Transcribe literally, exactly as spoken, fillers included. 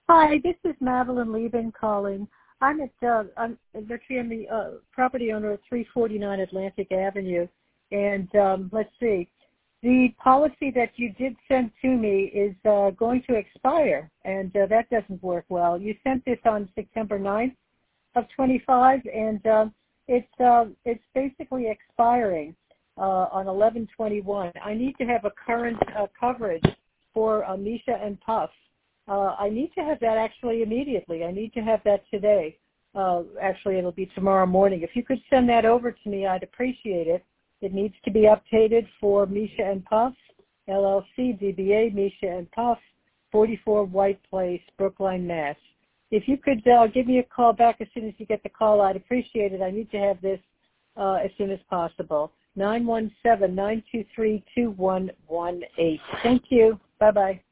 Hi, this is Madeline Lieben calling. I'm at uh, I'm actually I'm the uh, property owner at three forty-nine Atlantic Avenue, and um, let's see, the policy that you did send to me is uh, going to expire, and uh, that doesn't work well. You sent this on September ninth of twenty-five, and uh, it's uh, it's basically expiring uh, on eleven twenty-one. I need to have a current uh, coverage for uh, Misha and Puff. Uh, I need to have that actually immediately. I need to have that today. Uh, actually, it'll be tomorrow morning. If you could send that over to me, I'd appreciate it. It needs to be updated for Misha and Puff, L L C, D B A, Misha and Puff, forty-four White Place, Brookline, Mass. If you could uh, give me a call back as soon as you get the call, I'd appreciate it. I need to have this uh, as soon as possible. nine one seven, nine two three, two one one eight. Thank you. Bye-bye.